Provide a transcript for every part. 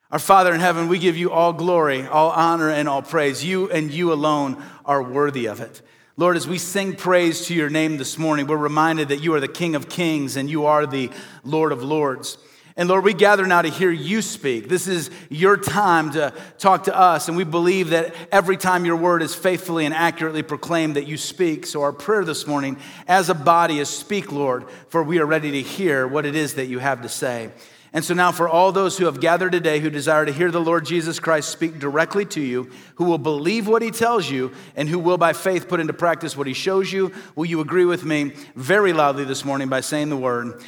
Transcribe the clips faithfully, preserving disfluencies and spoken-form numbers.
Our Father in heaven, we give you all glory, all honor, and all praise. You and you alone are worthy of it. Lord, as we sing praise to your name this morning, we're reminded that you are the King of Kings and you are the Lord of Lords. And Lord, we gather now to hear you speak. This is your time to talk to us, and we believe that every time your word is faithfully and accurately proclaimed that you speak. So our prayer this morning as a body is speak, Lord, for we are ready to hear what it is that you have to say. And so now for all those who have gathered today who desire to hear the Lord Jesus Christ speak directly to you, who will believe what he tells you, and who will by faith put into practice what he shows you, will you agree with me very loudly this morning by saying the word,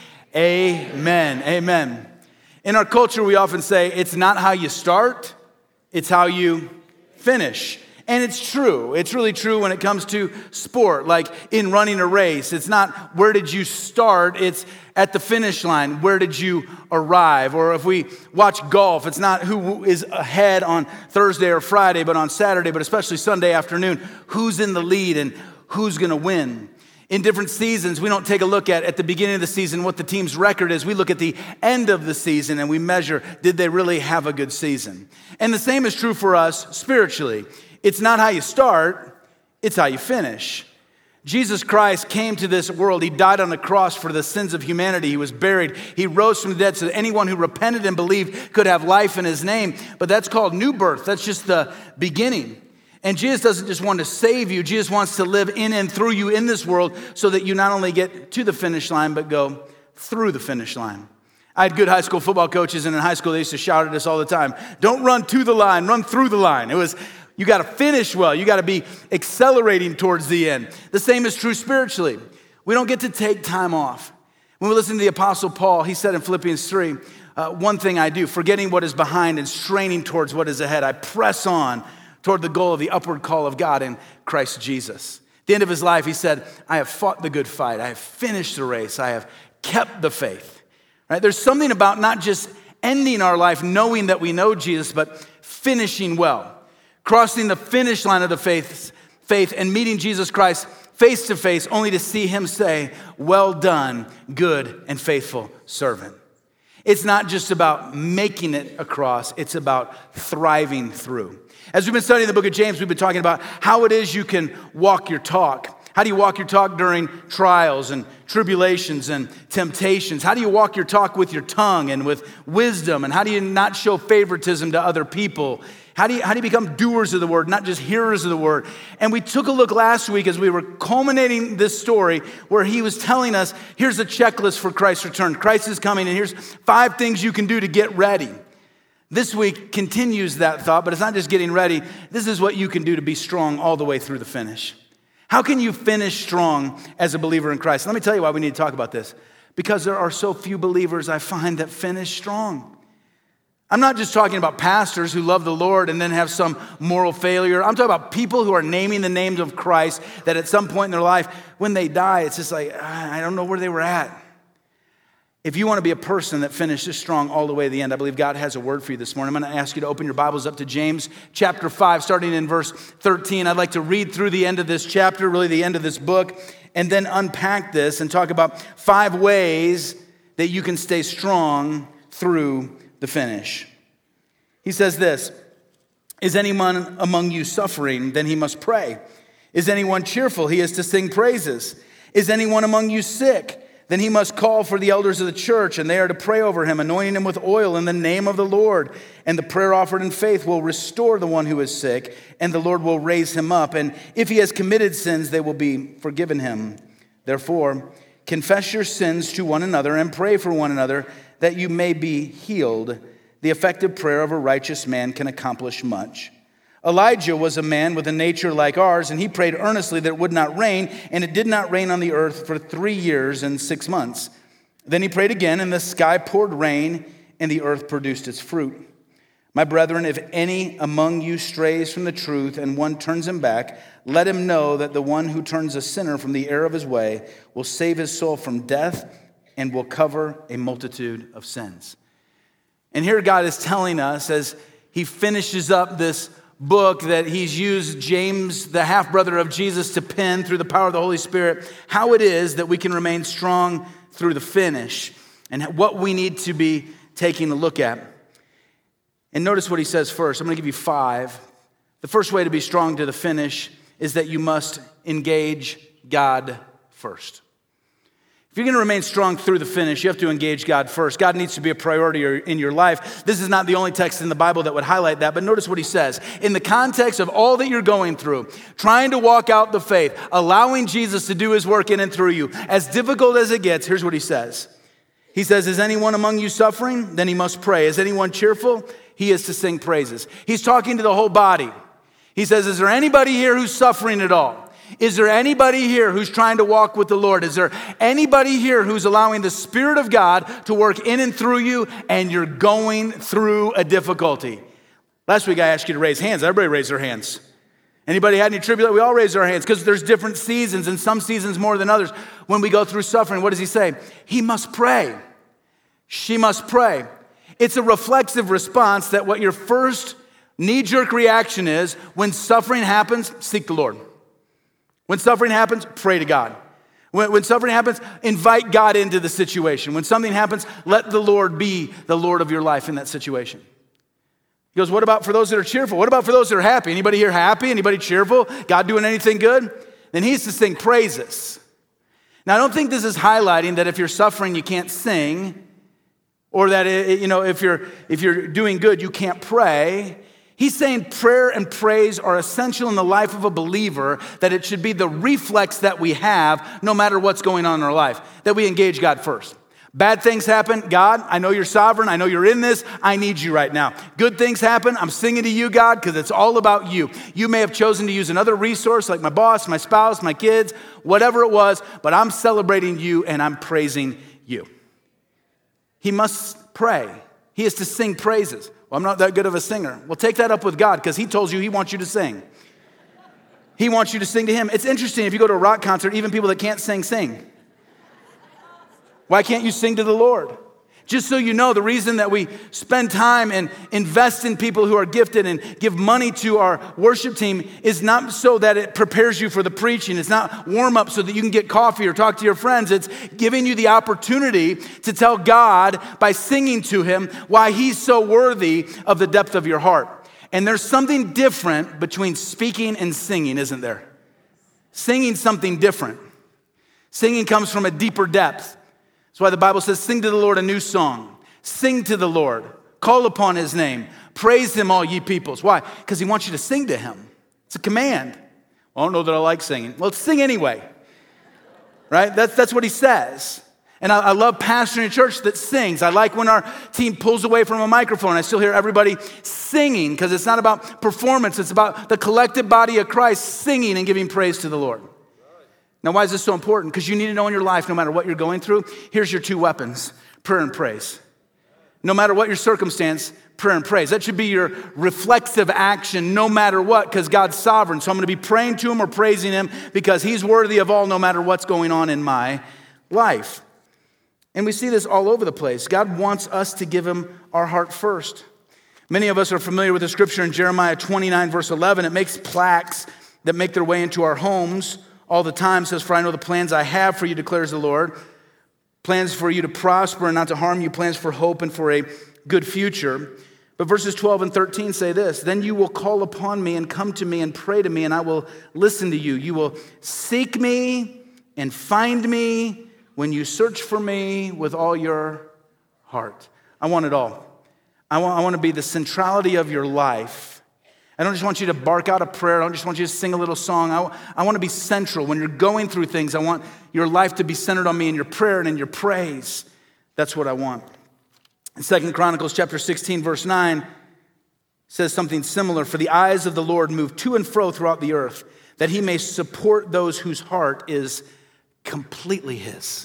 amen, amen. In our culture, we often say it's not how you start, it's how you finish. And it's true. It's really true when it comes to sport, like in running a race. It's not where did you start, it's at the finish line, where did you arrive? Or if we watch golf, it's not who is ahead on Thursday or Friday, but on Saturday, but especially Sunday afternoon, who's in the lead and who's going to win. In different seasons, we don't take a look at, at the beginning of the season, what the team's record is. We look at the end of the season and we measure, did they really have a good season? And the same is true for us spiritually. It's not how you start, it's how you finish. Jesus Christ came to this world. He died on the cross for the sins of humanity. He was buried. He rose from the dead so that anyone who repented and believed could have life in his name. But that's called new birth. That's just the beginning. And Jesus doesn't just want to save you. Jesus wants to live in and through you in this world so that you not only get to the finish line, but go through the finish line. I had good high school football coaches, and in high school they used to shout at us all the time, don't run to the line, run through the line. It was, you got to finish well. You got to be accelerating towards the end. The same is true spiritually. We don't get to take time off. When we listen to the Apostle Paul, he said in Philippians three, uh, one thing I do, forgetting what is behind and straining towards what is ahead, I press on toward the goal of the upward call of God in Christ Jesus. At the end of his life, he said, I have fought the good fight. I have finished the race. I have kept the faith. Right? There's something about not just ending our life knowing that we know Jesus, but finishing well. Crossing the finish line of the faith, faith and meeting Jesus Christ face to face, only to see him say, well done, good and faithful servant. It's not just about making it across, it's about thriving through. As we've been studying the book of James, we've been talking about how it is you can walk your talk. How do you walk your talk during trials and tribulations and temptations? How do you walk your talk with your tongue and with wisdom? And how do you not show favoritism to other people? How do you, how do you become doers of the word, not just hearers of the word? And we took a look last week as we were culminating this story where he was telling us, here's a checklist for Christ's return. Christ is coming, and here's five things you can do to get ready. This week continues that thought, but it's not just getting ready. This is what you can do to be strong all the way through the finish. How can you finish strong as a believer in Christ? Let me tell you why we need to talk about this. Because there are so few believers I find that finish strong. I'm not just talking about pastors who love the Lord and then have some moral failure. I'm talking about people who are naming the names of Christ that at some point in their life, when they die, it's just like, I don't know where they were at. If you want to be a person that finishes strong all the way to the end, I believe God has a word for you this morning. I'm going to ask you to open your Bibles up to James chapter five, starting in verse thirteen. I'd like to read through the end of this chapter, really the end of this book, and then unpack this and talk about five ways that you can stay strong through the finish. He says this, is anyone among you suffering? Then he must pray. Is anyone cheerful? He is to sing praises. Is anyone among you sick? Then he must call for the elders of the church, and they are to pray over him, anointing him with oil in the name of the Lord. And the prayer offered in faith will restore the one who is sick, and the Lord will raise him up. And if he has committed sins, they will be forgiven him. Therefore, confess your sins to one another and pray for one another that you may be healed. The effective prayer of a righteous man can accomplish much. Elijah was a man with a nature like ours, and he prayed earnestly that it would not rain, and it did not rain on the earth for three years and six months. Then he prayed again, and the sky poured rain, and the earth produced its fruit. My brethren, if any among you strays from the truth and one turns him back, let him know that the one who turns a sinner from the error of his way will save his soul from death and will cover a multitude of sins. And here God is telling us as he finishes up this book that he's used James, the half-brother of Jesus, to pen through the power of the Holy Spirit, how it is that we can remain strong through the finish and what we need to be taking a look at. And notice what he says first. I'm going to give you five. The first way to be strong to the finish is that you must engage God first. If you're going to remain strong through the finish, you have to engage God first. God needs to be a priority in your life. This is not the only text in the Bible that would highlight that, but notice what he says. In the context of all that you're going through, trying to walk out the faith, allowing Jesus to do his work in and through you, as difficult as it gets, here's what he says. He says, is anyone among you suffering? Then he must pray. Is anyone cheerful? He is to sing praises. He's talking to the whole body. He says, is there anybody here who's suffering at all? Is there anybody here who's trying to walk with the Lord? Is there anybody here who's allowing the Spirit of God to work in and through you and you're going through a difficulty? Last week I asked you to raise hands. Everybody raised their hands. Anybody had any tribulation? We all raised our hands because there's different seasons and some seasons more than others. When we go through suffering, what does he say? He must pray. She must pray. It's a reflexive response that what your first knee-jerk reaction is when suffering happens, seek the Lord. When suffering happens, pray to God. When, when suffering happens, invite God into the situation. When something happens, let the Lord be the Lord of your life in that situation. He goes, what about for those that are cheerful? What about for those that are happy? Anybody here happy? Anybody cheerful? God doing anything good? Then he's to sing praises. Now, I don't think this is highlighting that if you're suffering, you can't sing, or that, you know, if you're, if you're doing good, you can't pray. He's saying prayer and praise are essential in the life of a believer, that it should be the reflex that we have no matter what's going on in our life, that we engage God first. Bad things happen. God, I know you're sovereign. I know you're in this. I need you right now. Good things happen. I'm singing to you, God, because it's all about you. You may have chosen to use another resource like my boss, my spouse, my kids, whatever it was, but I'm celebrating you and I'm praising you. He must pray. He is to sing praises. Well, I'm not that good of a singer. Well, take that up with God because he told you he wants you to sing. He wants you to sing to him. It's interesting if you go to a rock concert, even people that can't sing, sing. Why can't you sing to the Lord? Just so you know, the reason that we spend time and invest in people who are gifted and give money to our worship team is not so that it prepares you for the preaching. It's not warm up so that you can get coffee or talk to your friends. It's giving you the opportunity to tell God by singing to him why he's so worthy of the depth of your heart. And there's something different between speaking and singing, isn't there? Singing's something different. Singing comes from a deeper depth. That's why the Bible says, sing to the Lord a new song. Sing to the Lord. Call upon his name. Praise him, all ye peoples. Why? Because he wants you to sing to him. It's a command. Well, I don't know that I like singing. Well, sing anyway. Right? That's, that's what he says. And I, I love pastoring a church that sings. I like when our team pulls away from a microphone. I still hear everybody singing because it's not about performance. It's about the collective body of Christ singing and giving praise to the Lord. Now, why is this so important? Because you need to know in your life, no matter what you're going through, here's your two weapons, prayer and praise. No matter what your circumstance, prayer and praise. That should be your reflexive action no matter what, because God's sovereign. So I'm going to be praying to him or praising him because he's worthy of all no matter what's going on in my life. And we see this all over the place. God wants us to give him our heart first. Many of us are familiar with the scripture in Jeremiah twenty-nine, verse eleven. It makes plaques that make their way into our homes all the time. It says, for I know the plans I have for you, declares the Lord. Plans for you to prosper and not to harm you. Plans for hope and for a good future. But verses twelve and thirteen say this, then you will call upon me and come to me and pray to me and I will listen to you. You will seek me and find me when you search for me with all your heart. I want it all. I want, I want to be the centrality of your life. I don't just want you to bark out a prayer. I don't just want you to sing a little song. I, I want to be central. When you're going through things, I want your life to be centered on me in your prayer and in your praise. That's what I want. In Second Chronicles chapter sixteen, verse nine, says something similar. For the eyes of the Lord move to and fro throughout the earth, that he may support those whose heart is completely his.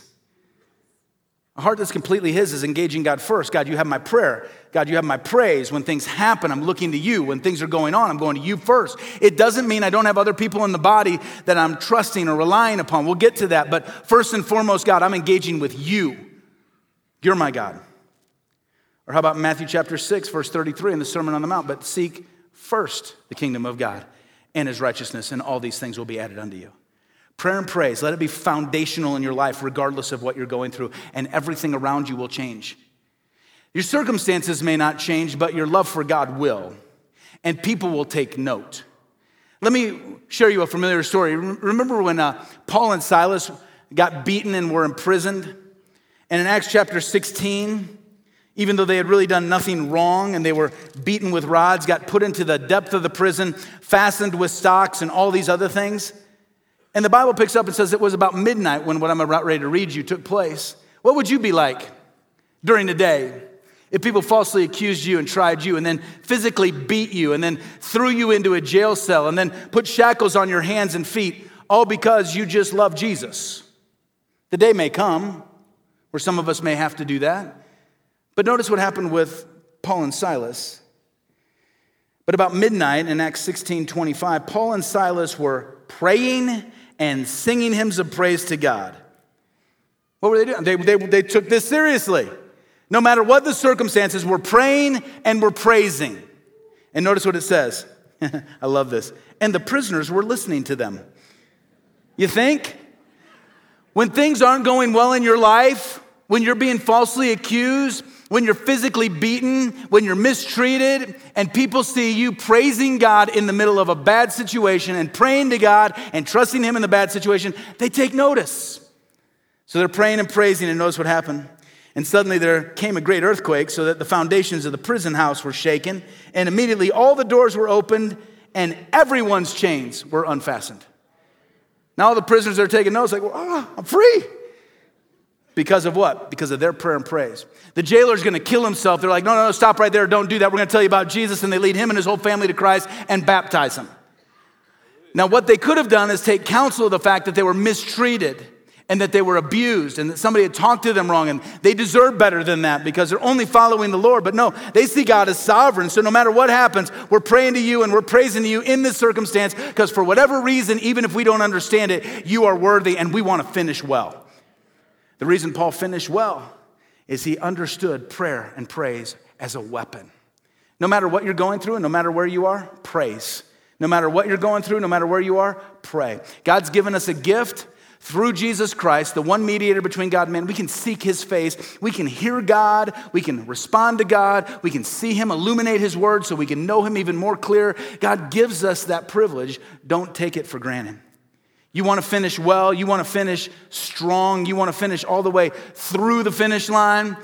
A heart that's completely his is engaging God first. God, you have my prayer. God, you have my praise. When things happen, I'm looking to you. When things are going on, I'm going to you first. It doesn't mean I don't have other people in the body that I'm trusting or relying upon. We'll get to that. But first and foremost, God, I'm engaging with you. You're my God. Or how about Matthew chapter six, verse thirty-three in the Sermon on the Mount? But seek first the kingdom of God and his righteousness, and all these things will be added unto you. Prayer and praise, let it be foundational in your life regardless of what you're going through, and everything around you will change. Your circumstances may not change, but your love for God will, and people will take note. Let me share you a familiar story. Remember when uh, Paul and Silas got beaten and were imprisoned? And in Acts chapter sixteen, even though they had really done nothing wrong and they were beaten with rods, got put into the depth of the prison, fastened with stocks and all these other things. And the Bible picks up and says it was about midnight when what I'm about ready to read you took place. What would you be like during the day if people falsely accused you and tried you and then physically beat you and then threw you into a jail cell and then put shackles on your hands and feet, all because you just love Jesus? The day may come where some of us may have to do that. But notice what happened with Paul and Silas. But about midnight in Acts sixteen twenty-five, Paul and Silas were praying and singing hymns of praise to God. What were they doing? They, they, they took this seriously. No matter what the circumstances, we're praying and we're praising. And notice what it says. I love this. And the prisoners were listening to them. You think? When things aren't going well in your life, when you're being falsely accused, when you're physically beaten, when you're mistreated, and people see you praising God in the middle of a bad situation and praying to God and trusting Him in the bad situation, they take notice. So they're praying and praising, and notice what happened. And suddenly there came a great earthquake so that the foundations of the prison house were shaken, and immediately all the doors were opened and everyone's chains were unfastened. Now all the prisoners are taking notice, like, well, oh, I'm free. Because of what? Because of their prayer and praise. The jailer's going to kill himself. They're like, no, no, no, stop right there. Don't do that. We're going to tell you about Jesus. And they lead him and his whole family to Christ and baptize him. Now, what they could have done is take counsel of the fact that they were mistreated and that they were abused and that somebody had talked to them wrong and they deserve better than that because they're only following the Lord. But no, they see God as sovereign. So no matter what happens, we're praying to you and we're praising to you in this circumstance because for whatever reason, even if we don't understand it, you are worthy and we want to finish well. The reason Paul finished well is he understood prayer and praise as a weapon. No matter what you're going through and no matter where you are, praise. No matter what you're going through, no matter where you are, pray. God's given us a gift through Jesus Christ, the one mediator between God and man. We can seek his face. We can hear God. We can respond to God. We can see him illuminate his word so we can know him even more clear. God gives us that privilege. Don't take it for granted. You want to finish well. You want to finish strong. You want to finish all the way through the finish line.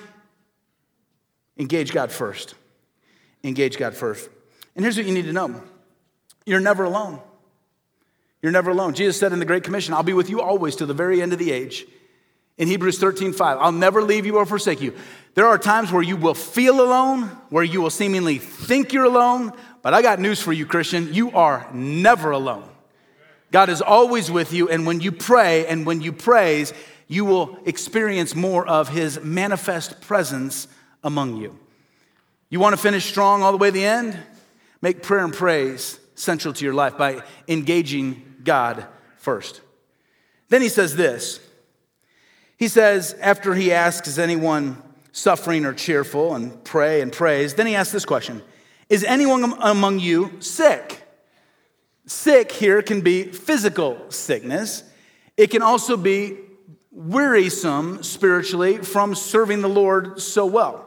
Engage God first. Engage God first. And here's what you need to know. You're never alone. You're never alone. Jesus said in the Great Commission, I'll be with you always to the very end of the age. In Hebrews thirteen five, I'll never leave you or forsake you. There are times where you will feel alone, where you will seemingly think you're alone, but I got news for you, Christian. You are never alone. God is always with you, and when you pray and when you praise, you will experience more of his manifest presence among you. You want to finish strong all the way to the end? Make prayer and praise central to your life by engaging God first. Then he says this. He says, after he asks, is anyone suffering or cheerful, and pray and praise, then he asks this question, is anyone among you sick? Sick here can be physical sickness. It can also be wearisome spiritually from serving the Lord so well.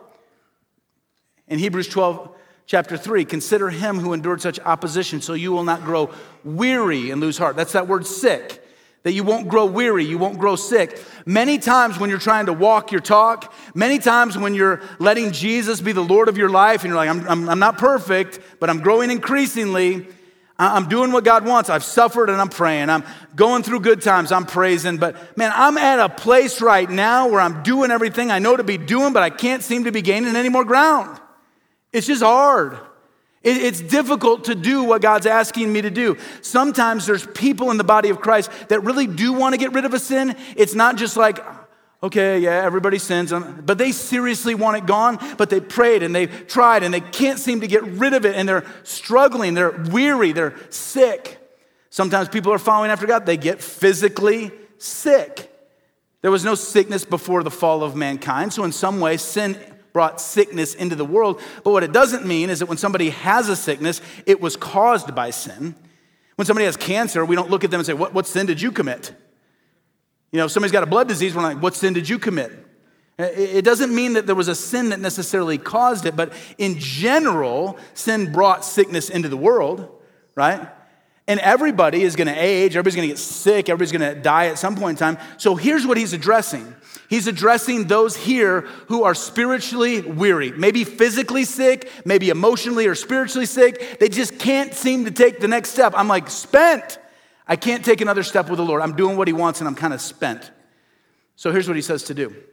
In Hebrews twelve, chapter three, consider him who endured such opposition so you will not grow weary and lose heart. That's that word sick, that you won't grow weary, you won't grow sick. Many times when you're trying to walk your talk, many times when you're letting Jesus be the Lord of your life and you're like, I'm, I'm, I'm not perfect, but I'm growing increasingly. I'm doing what God wants. I've suffered and I'm praying. I'm going through good times. I'm praising. But man, I'm at a place right now where I'm doing everything I know to be doing, but I can't seem to be gaining any more ground. It's just hard. It's difficult to do what God's asking me to do. Sometimes there's people in the body of Christ that really do want to get rid of a sin. It's not just like, okay, yeah, everybody sins, but they seriously want it gone, but they prayed and they've tried and they can't seem to get rid of it and they're struggling, they're weary, they're sick. Sometimes people are following after God, they get physically sick. There was no sickness before the fall of mankind, so in some way sin brought sickness into the world, but what it doesn't mean is that when somebody has a sickness, it was caused by sin. When somebody has cancer, we don't look at them and say, what, what sin did you commit? You know, if somebody's got a blood disease, we're like, what sin did you commit? It doesn't mean that there was a sin that necessarily caused it, but in general, sin brought sickness into the world, right? And everybody is going to age, everybody's going to get sick, everybody's going to die at some point in time. So here's what he's addressing. He's addressing those here who are spiritually weary, maybe physically sick, maybe emotionally or spiritually sick. They just can't seem to take the next step. I'm like, spent. I can't take another step with the Lord. I'm doing what he wants and I'm kind of spent. So here's what he says to do.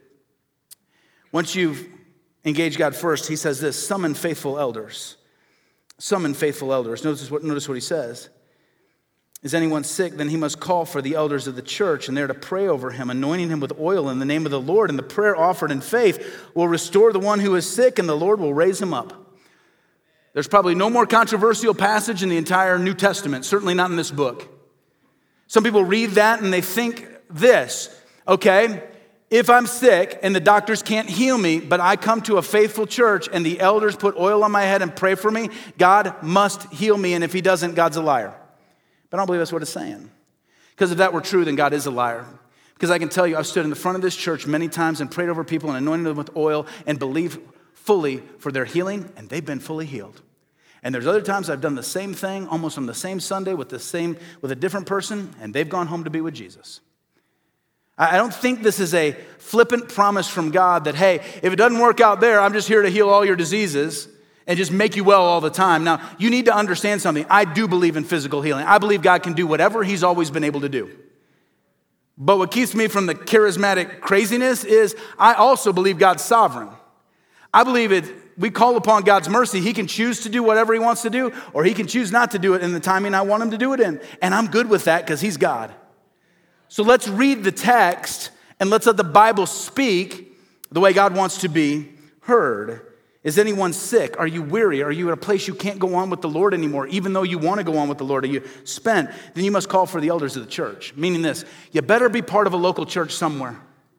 Once you've engaged God first, he says this, summon faithful elders. Summon faithful elders. Notice what, notice what he says. Is anyone sick, then he must call for the elders of the church, and they're to pray over him, anointing him with oil in the name of the Lord. And the prayer offered in faith will restore the one who is sick, and the Lord will raise him up. There's probably no more controversial passage in the entire New Testament, certainly not in this book. Some people read that and they think this, okay, if I'm sick and the doctors can't heal me, but I come to a faithful church and the elders put oil on my head and pray for me, God must heal me, and if he doesn't, God's a liar. But I don't believe that's what it's saying. Because if that were true, then God is a liar. Because I can tell you, I've stood in the front of this church many times and prayed over people and anointed them with oil and believed fully for their healing, and they've been fully healed. And there's other times I've done the same thing, almost on the same Sunday with the same with a different person, and they've gone home to be with Jesus. I don't think this is a flippant promise from God that, hey, if it doesn't work out there, I'm just here to heal all your diseases and just make you well all the time. Now, you need to understand something. I do believe in physical healing. I believe God can do whatever he's always been able to do. But what keeps me from the charismatic craziness is I also believe God's sovereign. I believe it. We call upon God's mercy. He can choose to do whatever he wants to do, or he can choose not to do it in the timing I want him to do it in. And I'm good with that because he's God. So let's read the text and let's let the Bible speak the way God wants to be heard. Is anyone sick? Are you weary? Are you at a place you can't go on with the Lord anymore, even though you want to go on with the Lord? Are you spent? Then you must call for the elders of the church. Meaning this, you better be part of a local church somewhere.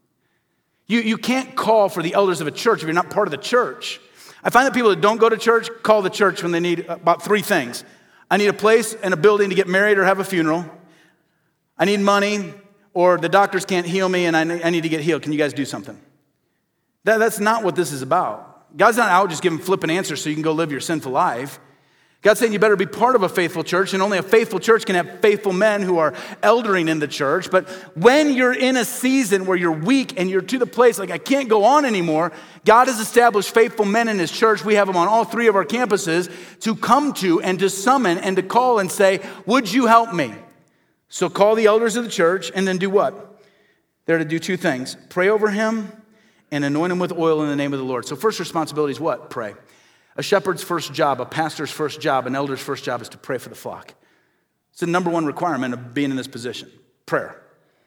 You, you can't call for the elders of a church if you're not part of the church. I find that people that don't go to church call the church when they need about three things. I need a place and a building to get married or have a funeral. I need money, or the doctors can't heal me and I need to get healed. Can you guys do something? That, that's not what this is about. God's not out just giving flippant answers so you can go live your sinful life. God's saying you better be part of a faithful church, and only a faithful church can have faithful men who are eldering in the church. But when you're in a season where you're weak and you're to the place like I can't go on anymore, God has established faithful men in his church. We have them on all three of our campuses to come to and to summon and to call and say, would you help me? So call the elders of the church and then do what? They're to do two things. Pray over him and anoint him with oil in the name of the Lord. So first responsibility is what? Pray. A shepherd's first job, a pastor's first job, an elder's first job is to pray for the flock. It's the number one requirement of being in this position, prayer.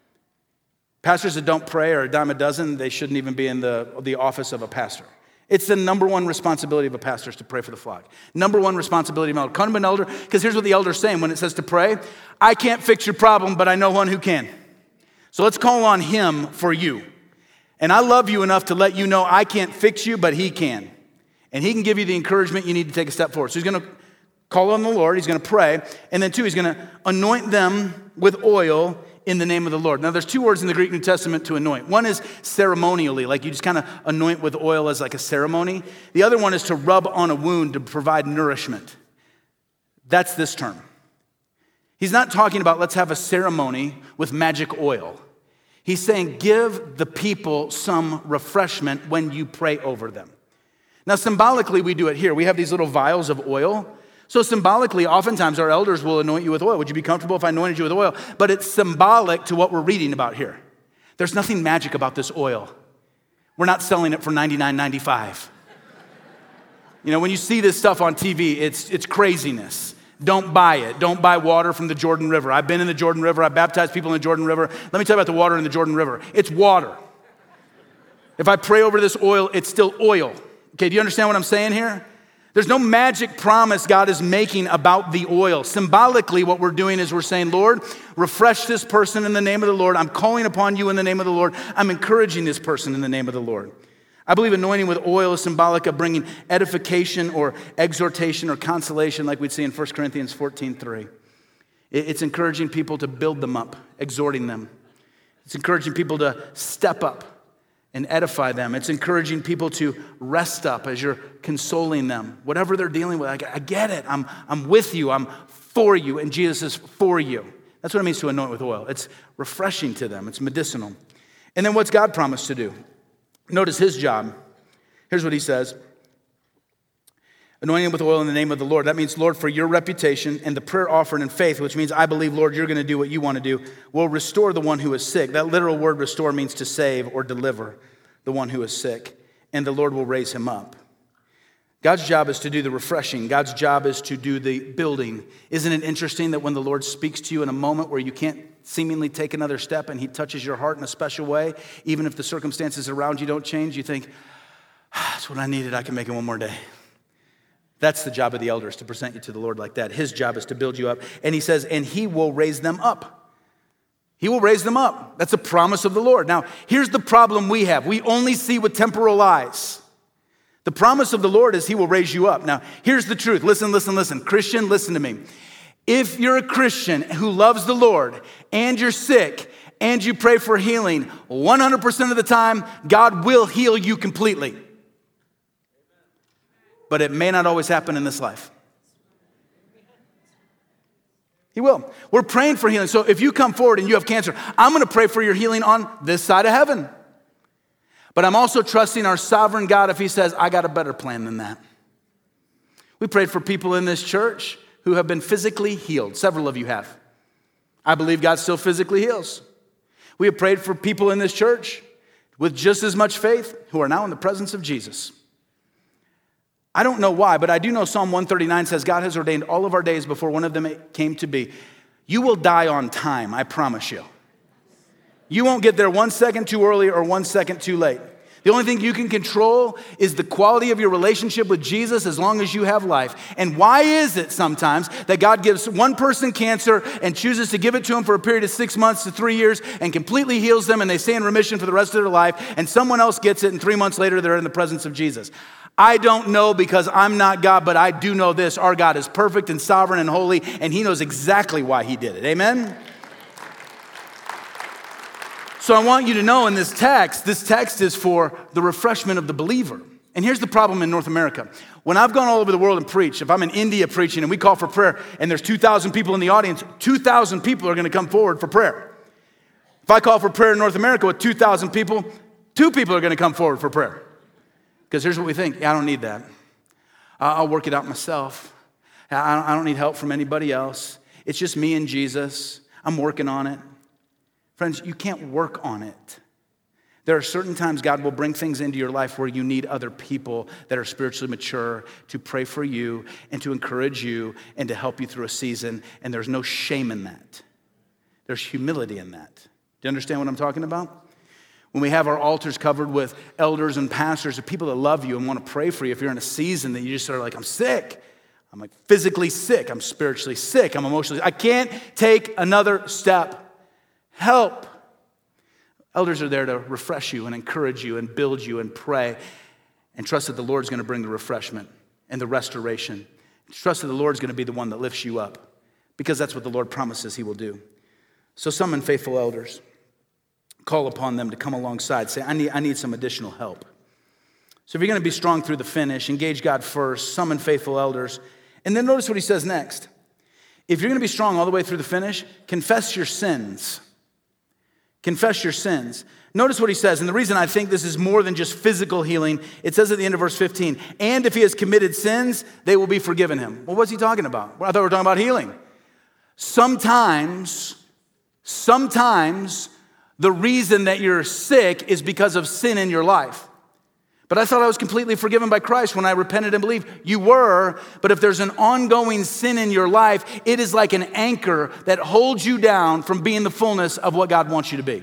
Pastors that don't pray are a dime a dozen. They shouldn't even be in the, the office of a pastor. It's the number one responsibility of a pastor is to pray for the flock. Number one responsibility of an elder. Come to an elder, because here's what the elder's saying when it says to pray. I can't fix your problem, but I know one who can. So let's call on him for you. And I love you enough to let you know I can't fix you, but he can. And he can give you the encouragement you need to take a step forward. So he's going to call on the Lord. He's going to pray. And then two, he's going to anoint them with oil in the name of the Lord. Now, there's two words in the Greek New Testament to anoint. One is ceremonially, like you just kind of anoint with oil as like a ceremony. The other one is to rub on a wound to provide nourishment. That's this term. He's not talking about let's have a ceremony with magic oil. He's saying give the people some refreshment when you pray over them. Now, symbolically, we do it here. We have these little vials of oil. So symbolically, oftentimes our elders will anoint you with oil. Would you be comfortable if I anointed you with oil? But it's symbolic to what we're reading about here. There's nothing magic about this oil. We're not selling it for ninety-nine ninety-five. You know, when you see this stuff on T V, it's, it's craziness. Don't buy it. Don't buy water from the Jordan River. I've been in the Jordan River. I've baptized people in the Jordan River. Let me tell you about the water in the Jordan River. It's water. If I pray over this oil, it's still oil. Okay, do you understand what I'm saying here? There's no magic promise God is making about the oil. Symbolically, what we're doing is we're saying, Lord, refresh this person in the name of the Lord. I'm calling upon you in the name of the Lord. I'm encouraging this person in the name of the Lord. I believe anointing with oil is symbolic of bringing edification or exhortation or consolation like we'd see in First Corinthians fourteen three. It's encouraging people to build them up, exhorting them. It's encouraging people to step up and edify them. It's encouraging people to rest up as you're consoling them. Whatever they're dealing with, I get it. I'm, I'm with you. I'm for you. And Jesus is for you. That's what it means to anoint with oil. It's refreshing to them. It's medicinal. And then what's God promised to do? Notice his job. Here's what he says. Anointing with oil in the name of the Lord. That means, Lord, for your reputation and the prayer offered in faith, which means I believe, Lord, you're going to do what you want to do, will restore the one who is sick. That literal word restore means to save or deliver the one who is sick, and the Lord will raise him up. God's job is to do the refreshing. God's job is to do the building. Isn't it interesting that when the Lord speaks to you in a moment where you can't seemingly take another step and he touches your heart in a special way, even if the circumstances around you don't change, you think, ah, that's what I needed. I can make it one more day. That's the job of the elders, to present you to the Lord like that. His job is to build you up. And he says, and he will raise them up. He will raise them up. That's a promise of the Lord. Now, here's the problem we have. We only see with temporal eyes. The promise of the Lord is he will raise you up. Now, here's the truth. Listen, listen, listen. Christian, listen to me. If you're a Christian who loves the Lord and you're sick and you pray for healing, one hundred percent of the time, God will heal you completely. But it may not always happen in this life. He will. We're praying for healing. So if you come forward and you have cancer, I'm going to pray for your healing on this side of heaven. But I'm also trusting our sovereign God if he says, I got a better plan than that. We prayed for people in this church who have been physically healed. Several of you have. I believe God still physically heals. We have prayed for people in this church with just as much faith who are now in the presence of Jesus. I don't know why, but I do know Psalm one thirty-nine says God has ordained all of our days before one of them came to be. You will die on time, I promise you. You won't get there one second too early or one second too late. The only thing you can control is the quality of your relationship with Jesus as long as you have life. And why is it sometimes that God gives one person cancer and chooses to give it to them for a period of six months to three years and completely heals them and they stay in remission for the rest of their life, and someone else gets it and three months later they're in the presence of Jesus? I don't know because I'm not God, but I do know this. Our God is perfect and sovereign and holy, and he knows exactly why he did it. Amen? So I want you to know in this text, this text is for the refreshment of the believer. And here's the problem in North America. When I've gone all over the world and preached, if I'm in India preaching and we call for prayer and there's two thousand people in the audience, two thousand people are going to come forward for prayer. If I call for prayer in North America with two thousand people, two people are going to come forward for prayer. Because here's what we think. Yeah, I don't need that. I'll work it out myself. I don't need help from anybody else. It's just me and Jesus. I'm working on it. Friends, you can't work on it. There are certain times God will bring things into your life where you need other people that are spiritually mature to pray for you and to encourage you and to help you through a season. And there's no shame in that. There's humility in that. Do you understand what I'm talking about? When we have our altars covered with elders and pastors or people that love you and want to pray for you, if you're in a season that you just are like, I'm sick. I'm like physically sick. I'm spiritually sick. I'm emotionally, I can't take another step. Help. Elders are there to refresh you and encourage you and build you and pray and trust that the Lord's going to bring the refreshment and the restoration. Trust that the Lord's going to be the one that lifts you up because that's what the Lord promises he will do. So summon faithful elders. Call upon them to come alongside. Say, I need, I need some additional help. So if you're going to be strong through the finish, engage God first, summon faithful elders. And then notice what he says next. If you're going to be strong all the way through the finish, confess your sins. Confess your sins. Notice what he says, and the reason I think this is more than just physical healing, it says at the end of verse fifteen, and if he has committed sins, they will be forgiven him. Well, what's he talking about? Well, I thought we were talking about healing. Sometimes, sometimes the reason that you're sick is because of sin in your life. But I thought I was completely forgiven by Christ when I repented and believed. You were, but if there's an ongoing sin in your life, it is like an anchor that holds you down from being the fullness of what God wants you to be.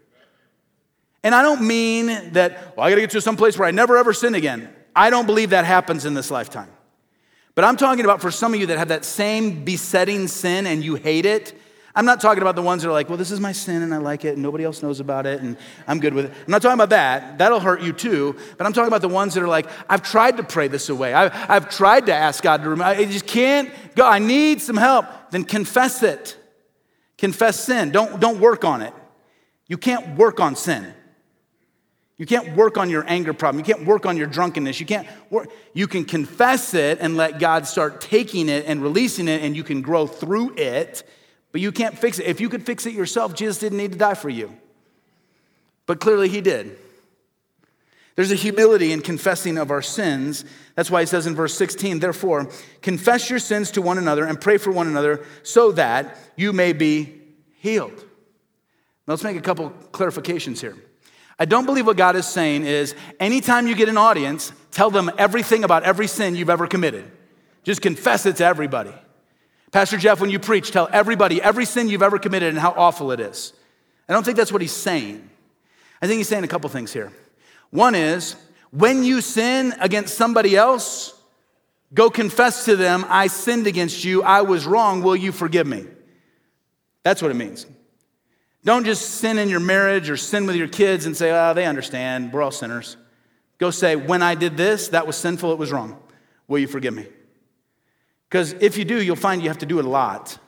And I don't mean that, well, I got to get to some place where I never ever sin again. I don't believe that happens in this lifetime. But I'm talking about for some of you that have that same besetting sin and you hate it. I'm not talking about the ones that are like, well, this is my sin and I like it and nobody else knows about it and I'm good with it. I'm not talking about that. That'll hurt you too. But I'm talking about the ones that are like, I've tried to pray this away. I've, I've tried to ask God to remove. I just can't go. I need some help. Then confess it. Confess sin. Don't, don't work on it. You can't work on sin. You can't work on your anger problem. You can't work on your drunkenness. You can't work. You can confess it and let God start taking it and releasing it, and you can grow through it, but you can't fix it. If you could fix it yourself, Jesus didn't need to die for you. But clearly he did. There's a humility in confessing of our sins. That's why he says in verse sixteen, therefore, confess your sins to one another and pray for one another so that you may be healed. Now let's make a couple clarifications here. I don't believe what God is saying is anytime you get an audience, tell them everything about every sin you've ever committed. Just confess it to everybody. Pastor Jeff, when you preach, tell everybody every sin you've ever committed and how awful it is. I don't think that's what he's saying. I think he's saying a couple things here. One is, when you sin against somebody else, go confess to them, I sinned against you, I was wrong, will you forgive me? That's what it means. Don't just sin in your marriage or sin with your kids and say, oh, they understand, we're all sinners. Go say, when I did this, that was sinful, it was wrong. Will you forgive me? Because if you do, you'll find you have to do it a lot.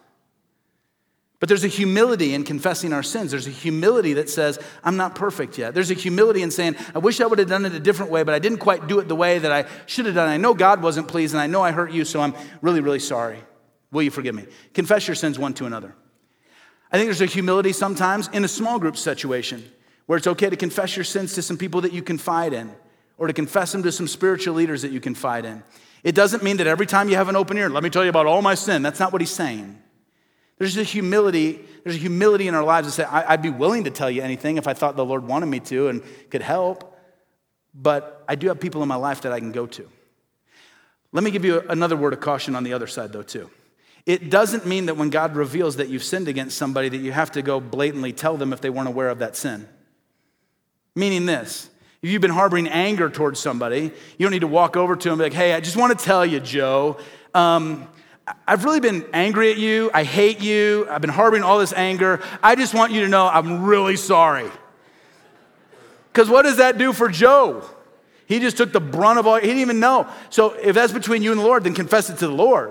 But there's a humility in confessing our sins. There's a humility that says, I'm not perfect yet. There's a humility in saying, I wish I would have done it a different way, but I didn't quite do it the way that I should have done. I know God wasn't pleased, and I know I hurt you, so I'm really, really sorry. Will you forgive me? Confess your sins one to another. I think there's a humility sometimes in a small group situation where it's okay to confess your sins to some people that you confide in, or to confess them to some spiritual leaders that you confide in. It doesn't mean that every time you have an open ear, let me tell you about all my sin. That's not what he's saying. There's a humility, there's a humility in our lives to say, I'd be willing to tell you anything if I thought the Lord wanted me to and could help, but I do have people in my life that I can go to. Let me give you another word of caution on the other side though too. It doesn't mean that when God reveals that you've sinned against somebody that you have to go blatantly tell them if they weren't aware of that sin. Meaning this, if you've been harboring anger towards somebody, you don't need to walk over to them and be like, hey, I just want to tell you, Joe, um, I've really been angry at you. I hate you. I've been harboring all this anger. I just want you to know I'm really sorry. Because what does that do for Joe? He just took the brunt of all, he didn't even know. So if that's between you and the Lord, then confess it to the Lord.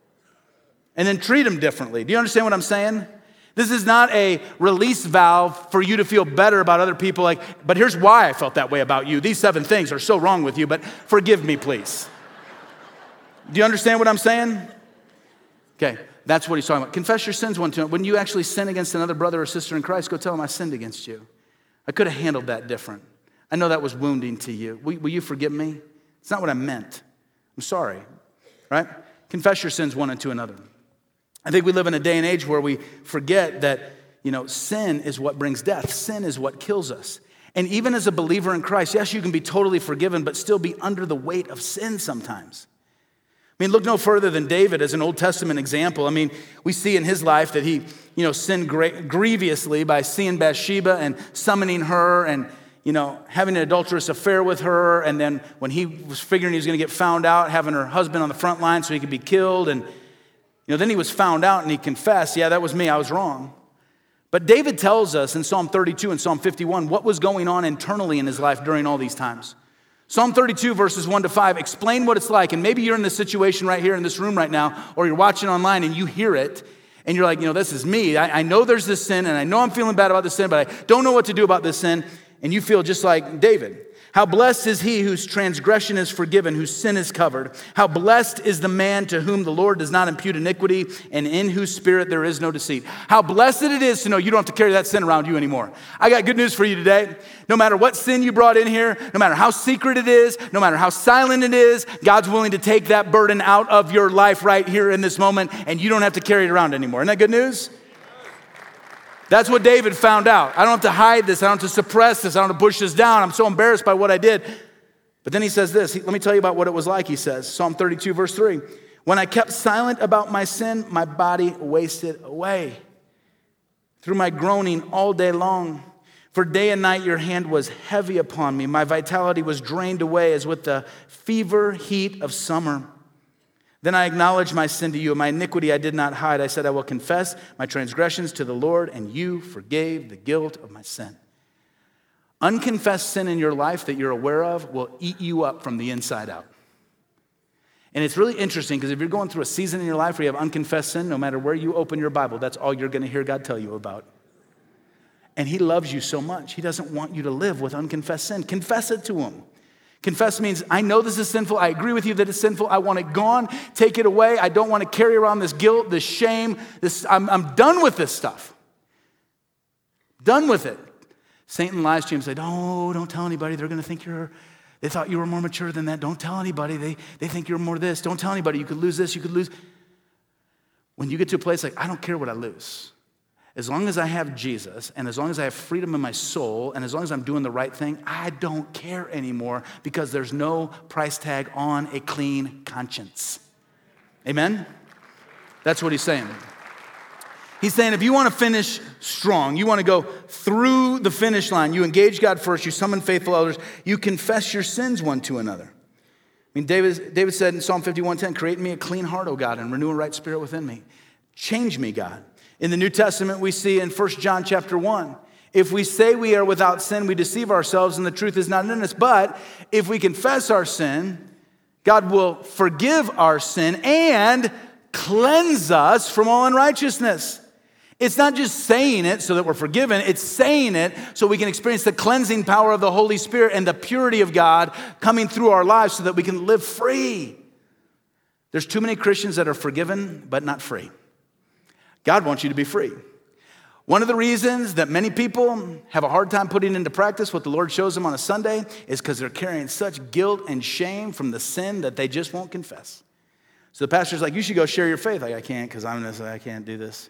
And then treat him differently. Do you understand what I'm saying? This is not a release valve for you to feel better about other people. Like, but here's why I felt that way about you. These seven things are so wrong with you, but forgive me, please. Do you understand what I'm saying? Okay, that's what he's talking about. Confess your sins one to another. When you actually sin against another brother or sister in Christ, go tell them I sinned against you. I could have handled that different. I know that was wounding to you. Will, will you forgive me? It's not what I meant. I'm sorry, right? Confess your sins one to another. I think we live in a day and age where we forget that, you know, sin is what brings death. Sin is what kills us. And even as a believer in Christ, yes, you can be totally forgiven, but still be under the weight of sin sometimes. I mean, look no further than David as an Old Testament example. I mean, we see in his life that he, you know, sinned grievously by seeing Bathsheba and summoning her and, you know, having an adulterous affair with her. And then when he was figuring he was going to get found out, having her husband on the front line so he could be killed. And, you know, then he was found out and he confessed, yeah, that was me, I was wrong. But David tells us in Psalm thirty-two and Psalm fifty-one what was going on internally in his life during all these times. Psalm thirty-two, verses one to five, explain what it's like. And maybe you're in this situation right here in this room right now, or you're watching online and you hear it, and you're like, you know, this is me. I, I know there's this sin, and I know I'm feeling bad about this sin, but I don't know what to do about this sin. And you feel just like David. How blessed is he whose transgression is forgiven, whose sin is covered. How blessed is the man to whom the Lord does not impute iniquity, and in whose spirit there is no deceit. How blessed it is to know you don't have to carry that sin around you anymore. I got good news for you today. No matter what sin you brought in here, no matter how secret it is, no matter how silent it is, God's willing to take that burden out of your life right here in this moment, and you don't have to carry it around anymore. Isn't that good news? That's what David found out. I don't have to hide this. I don't have to suppress this. I don't have to push this down. I'm so embarrassed by what I did. But then he says this. He, let me tell you about what it was like, he says. Psalm thirty-two, verse three. When I kept silent about my sin, my body wasted away through my groaning all day long. For day and night your hand was heavy upon me. My vitality was drained away as with the fever heat of summer. Then I acknowledged my sin to you, and my iniquity I did not hide. I said, I will confess my transgressions to the Lord, and you forgave the guilt of my sin. Unconfessed sin in your life that you're aware of will eat you up from the inside out. And it's really interesting because if you're going through a season in your life where you have unconfessed sin, no matter where you open your Bible, that's all you're going to hear God tell you about. And he loves you so much. He doesn't want you to live with unconfessed sin. Confess it to him. Confess means, I know this is sinful. I agree with you that it's sinful. I want it gone. Take it away. I don't want to carry around this guilt, this shame. This, I'm, I'm done with this stuff. Done with it. Satan lies to you and says, oh, don't tell anybody. They're going to think you're, they thought you were more mature than that. Don't tell anybody. They, they think you're more this. Don't tell anybody. You could lose this. You could lose. When you get to a place like, I don't care what I lose. As long as I have Jesus, and as long as I have freedom in my soul, and as long as I'm doing the right thing, I don't care anymore because there's no price tag on a clean conscience. Amen? That's what he's saying. He's saying if you want to finish strong, you want to go through the finish line, you engage God first, you summon faithful elders, you confess your sins one to another. I mean, David, David said in Psalm fifty-one ten, create in me a clean heart, O God, and renew a right spirit within me. Change me, God. In the New Testament, we see in First John chapter one, if we say we are without sin, we deceive ourselves and the truth is not in us. But if we confess our sin, God will forgive our sin and cleanse us from all unrighteousness. It's not just saying it so that we're forgiven. It's saying it so we can experience the cleansing power of the Holy Spirit and the purity of God coming through our lives so that we can live free. There's too many Christians that are forgiven but not free. God wants you to be free. One of the reasons that many people have a hard time putting into practice what the Lord shows them on a Sunday is because they're carrying such guilt and shame from the sin that they just won't confess. So the pastor's like, you should go share your faith. Like, I can't because I'm this, I can't do this.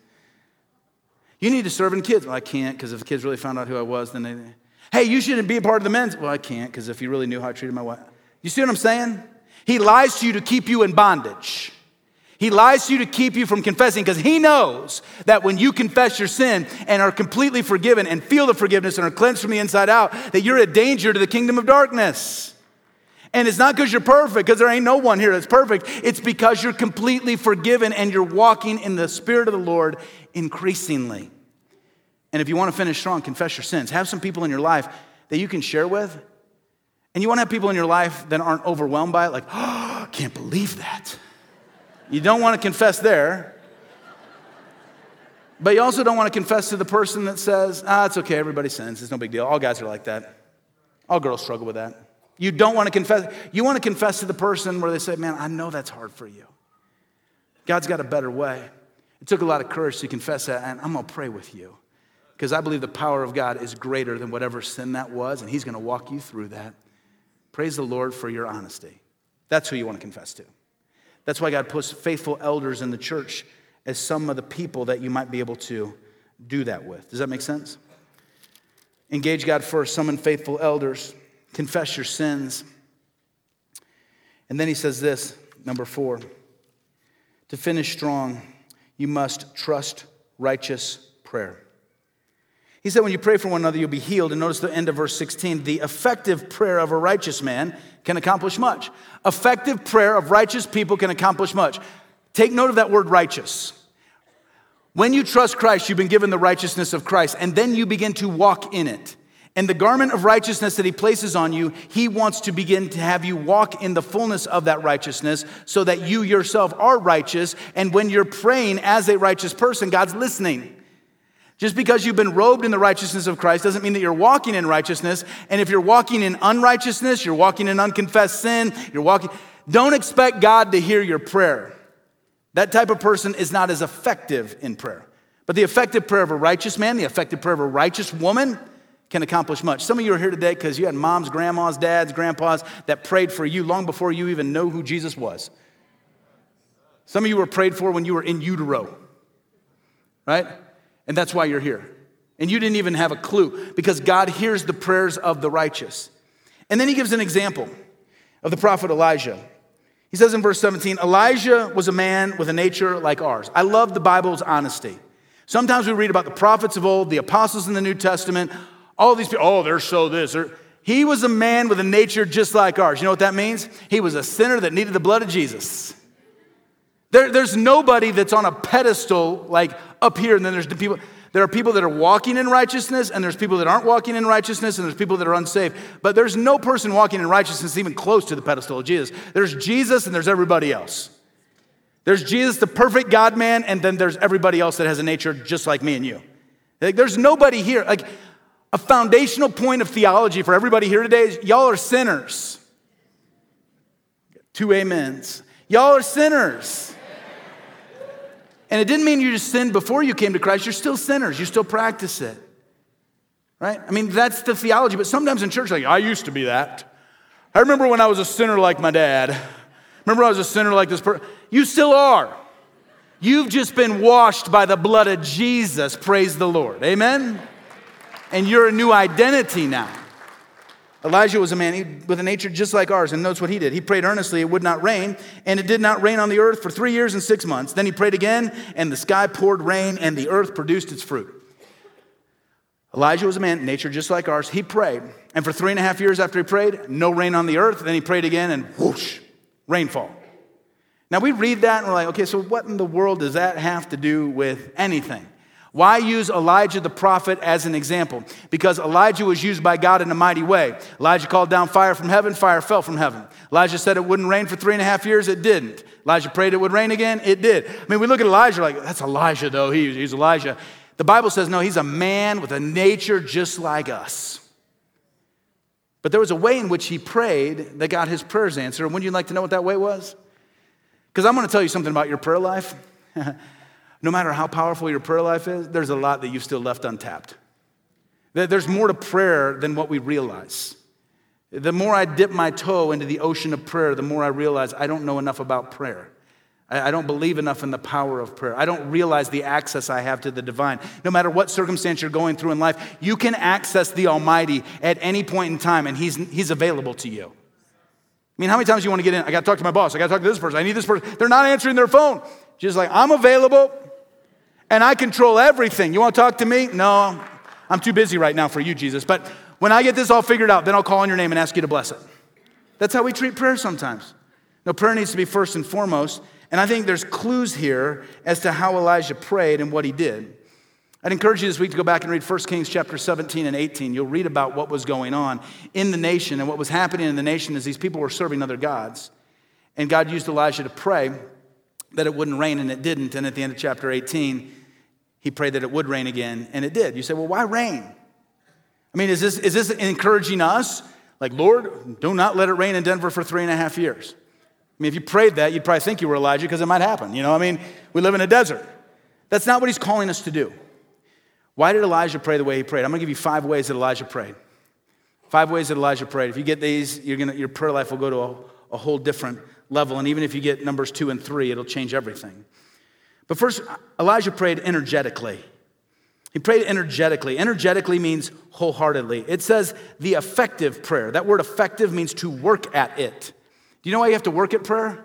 You need to serve in kids. Well, I can't because if the kids really found out who I was, then they, hey, you shouldn't be a part of the men's. Well, I can't because if you really knew how I treated my wife. You see what I'm saying? He lies to you to keep you in bondage. He lies to you to keep you from confessing because he knows that when you confess your sin and are completely forgiven and feel the forgiveness and are cleansed from the inside out, that you're a danger to the kingdom of darkness. And it's not because you're perfect, because there ain't no one here that's perfect. It's because you're completely forgiven and you're walking in the Spirit of the Lord increasingly. And if you want to finish strong, confess your sins. Have some people in your life that you can share with. And you want to have people in your life that aren't overwhelmed by it, like, oh, I can't believe that. You don't want to confess there. But you also don't want to confess to the person that says, ah, it's okay, everybody sins. It's no big deal. All guys are like that. All girls struggle with that. You don't want to confess. You want to confess to the person where they say, man, I know that's hard for you. God's got a better way. It took a lot of courage to confess that, and I'm going to pray with you because I believe the power of God is greater than whatever sin that was, and he's going to walk you through that. Praise the Lord for your honesty. That's who you want to confess to. That's why God puts faithful elders in the church as some of the people that you might be able to do that with. Does that make sense? Engage God first, summon faithful elders, confess your sins. And then he says this, number four, to finish strong, you must trust righteous prayer. He said when you pray for one another, you'll be healed. And notice the end of verse sixteen, the effective prayer of a righteous man can accomplish much. Effective prayer of righteous people can accomplish much. Take note of that word righteous. When you trust Christ, you've been given the righteousness of Christ, and then you begin to walk in it. And the garment of righteousness that he places on you, he wants to begin to have you walk in the fullness of that righteousness so that you yourself are righteous. And when you're praying as a righteous person, God's listening. Just because you've been robed in the righteousness of Christ doesn't mean that you're walking in righteousness. And if you're walking in unrighteousness, you're walking in unconfessed sin, you're walking, don't expect God to hear your prayer. That type of person is not as effective in prayer. But the effective prayer of a righteous man, the effective prayer of a righteous woman can accomplish much. Some of you are here today because you had moms, grandmas, dads, grandpas that prayed for you long before you even know who Jesus was. Some of you were prayed for when you were in utero, right? And that's why you're here. And you didn't even have a clue because God hears the prayers of the righteous. And then he gives an example of the prophet Elijah. He says in verse seventeen, Elijah was a man with a nature like ours. I love the Bible's honesty. Sometimes we read about the prophets of old, the apostles in the New Testament, all these people, oh, they're so this. They're... He was a man with a nature just like ours. You know what that means? He was a sinner that needed the blood of Jesus. There, there's nobody that's on a pedestal like up here, and then there's the people. There are people that are walking in righteousness, and there's people that aren't walking in righteousness, and there's people that are unsaved. But there's no person walking in righteousness even close to the pedestal of Jesus. There's Jesus, and there's everybody else. There's Jesus, the perfect God-man, and then there's everybody else that has a nature just like me and you. Like, there's nobody here. Like, A foundational point of theology for everybody here today is y'all are sinners. Two amens. Y'all are sinners. And it didn't mean you just sinned before you came to Christ. You're still sinners. You still practice it. Right? I mean, that's the theology. But sometimes in church, like, I used to be that. I remember when I was a sinner like my dad. Remember I was a sinner like this person. You still are. You've just been washed by the blood of Jesus. Praise the Lord. Amen? And you're a new identity now. Elijah was a man with a nature just like ours, and notice what he did. He prayed earnestly, it would not rain, and it did not rain on the earth for three years and six months. Then he prayed again, and the sky poured rain, and the earth produced its fruit. Elijah was a man, nature just like ours. He prayed, and for three and a half years after he prayed, no rain on the earth. Then he prayed again, and whoosh, rainfall. Now we read that, and we're like, okay, so what in the world does that have to do with anything? Why use Elijah the prophet as an example? Because Elijah was used by God in a mighty way. Elijah called down fire from heaven, fire fell from heaven. Elijah said it wouldn't rain for three and a half years, it didn't. Elijah prayed it would rain again, it did. I mean, we look at Elijah like, that's Elijah though, he, he's Elijah. The Bible says, no, he's a man with a nature just like us. But there was a way in which he prayed that got his prayers answered. And wouldn't you like to know what that way was? Because I'm going to tell you something about your prayer life. No matter how powerful your prayer life is, there's a lot that you've still left untapped. There's more to prayer than what we realize. The more I dip my toe into the ocean of prayer, the more I realize I don't know enough about prayer. I don't believe enough in the power of prayer. I don't realize the access I have to the divine. No matter what circumstance you're going through in life, you can access the Almighty at any point in time, and He's, he's available to you. I mean, how many times do you want to get in? I got to talk to my boss. I got to talk to this person. I need this person. They're not answering their phone. Just like, I'm available. And I control everything. You want to talk to me? No, I'm too busy right now for you, Jesus. But when I get this all figured out, then I'll call on your name and ask you to bless it. That's how we treat prayer sometimes. No, prayer needs to be first and foremost. And I think there's clues here as to how Elijah prayed and what he did. I'd encourage you this week to go back and read First Kings chapter seventeen and eighteen. You'll read about what was going on in the nation. And what was happening in the nation is these people were serving other gods. And God used Elijah to pray that it wouldn't rain, and it didn't. And at the end of chapter eighteen, he prayed that it would rain again, and it did. You say, well, why rain? I mean, is this, is this encouraging us? Like, Lord, do not let it rain in Denver for three and a half years. I mean, if you prayed that, you'd probably think you were Elijah because it might happen. You know, I mean, we live in a desert. That's not what he's calling us to do. Why did Elijah pray the way he prayed? I'm going to give you five ways that Elijah prayed. Five ways that Elijah prayed. If you get these, you're gonna, your prayer life will go to a, a whole different level. And even if you get numbers two and three, it'll change everything. But first, Elijah prayed energetically. He prayed energetically. Energetically means wholeheartedly. It says the effective prayer. That word effective means to work at it. Do you know why you have to work at prayer?